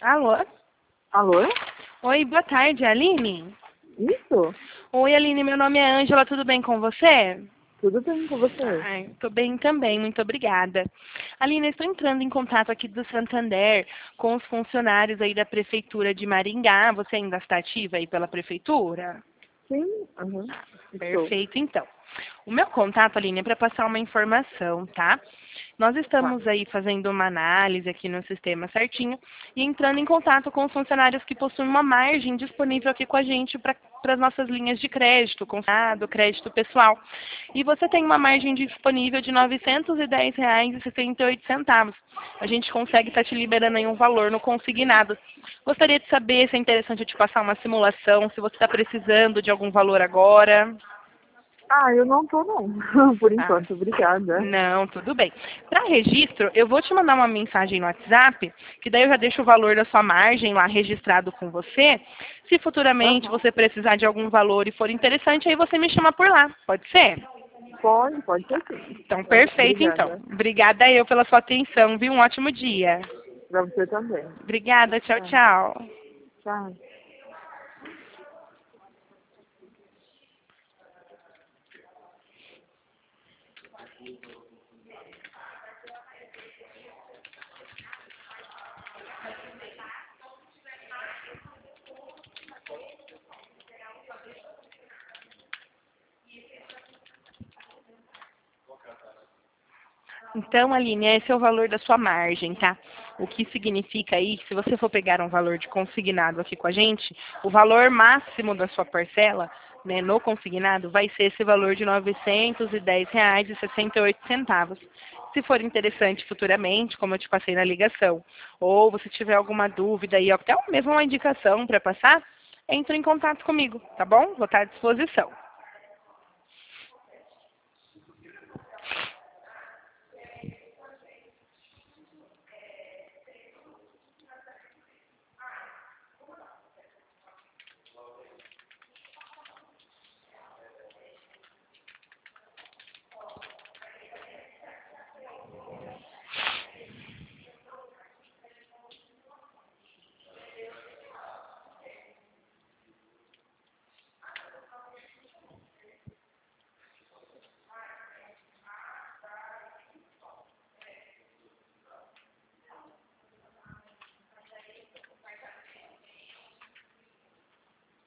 Alô? Alô? Oi, boa tarde, Aline? Isso? Oi, Aline, meu nome é Ângela, tudo bem com você? Tudo bem com você? Ai, tô bem também, muito obrigada. Aline, eu estou entrando em contato aqui do Santander com os funcionários aí da Prefeitura de Maringá. Você ainda está ativa aí pela Prefeitura? Sim? Aham. Estou. Perfeito, então. O meu contato, Aline, é para passar uma informação, tá? Nós Tá. estamos aí fazendo uma análise aqui no sistema certinho e entrando em contato com os funcionários que possuem uma margem disponível aqui com a gente para as nossas linhas de crédito, consignado, crédito pessoal. E você tem uma margem disponível de R$ 910,68. A gente consegue estar te liberando aí um valor no consignado. Gostaria de saber se é interessante eu te passar uma simulação, se você está precisando de algum valor agora. Ah, eu não tô não. Por Ah, enquanto, obrigada. não, tudo bem. Para registro, eu vou te mandar uma mensagem no WhatsApp, que daí eu já deixo o valor da sua margem lá registrado com você. Se futuramente Aham. você precisar de algum valor e for interessante, aí você me chama por lá. Pode ser? Pode ser sim. Então, perfeito, então. Obrigada. Obrigada eu pela sua atenção, viu? Um ótimo dia. Pra você também. Obrigada, tchau, Tá. tchau. Tchau. Então, Aline, esse é o valor da sua margem, tá? O que significa aí, se você for pegar um valor de consignado aqui com a gente, o valor máximo da sua parcela, né, no consignado, vai ser esse valor de R$ 910,68. Se for interessante futuramente, como eu te passei na ligação, ou você tiver alguma dúvida aí, até mesmo uma indicação para passar, entre em contato comigo, tá bom? Vou estar à disposição.